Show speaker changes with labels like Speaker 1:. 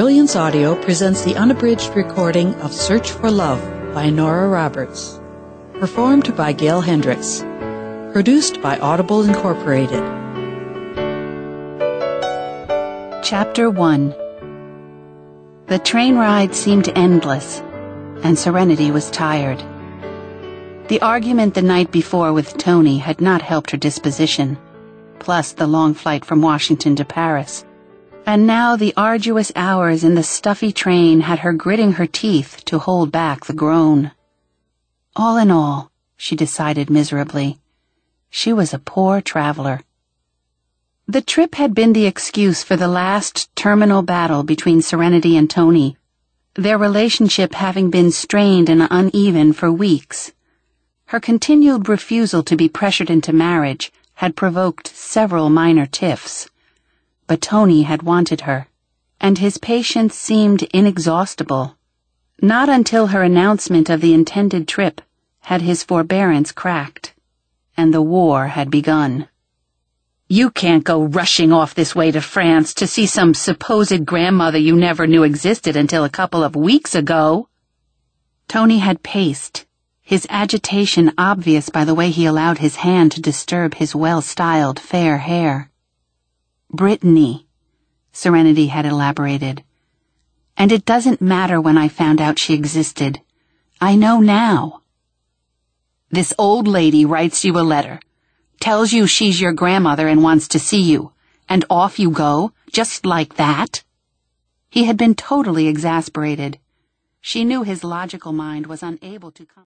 Speaker 1: Brilliance Audio presents the unabridged recording of Search for Love by Nora Roberts. Performed by Gail Hendricks. Produced by Audible Incorporated.
Speaker 2: Chapter 1. The train ride seemed endless, and Serenity was tired. The argument the night before with Tony had not helped her disposition, plus the long flight from Washington to Paris. And now the arduous hours in the stuffy train had her gritting her teeth to hold back the groan. All in all, she decided miserably, she was a poor traveler. The trip had been the excuse for the last terminal battle between Serenity and Tony, their relationship having been strained and uneven for weeks. Her continued refusal to be pressured into marriage had provoked several minor tiffs. But Tony had wanted her, and his patience seemed inexhaustible. Not until her announcement of the intended trip had his forbearance cracked, and the war had begun. "You can't go rushing off this way to France to see some supposed grandmother you never knew existed until a couple of weeks ago." Tony had paced, his agitation obvious by the way he allowed his hand to disturb his well-styled fair hair. "Brittany," Serenity had elaborated. "And it doesn't matter when I found out she existed. I know now. This old lady writes you a letter, tells you she's your grandmother and wants to see you, and off you go, just like that?" He had been totally exasperated. She knew his logical mind was unable to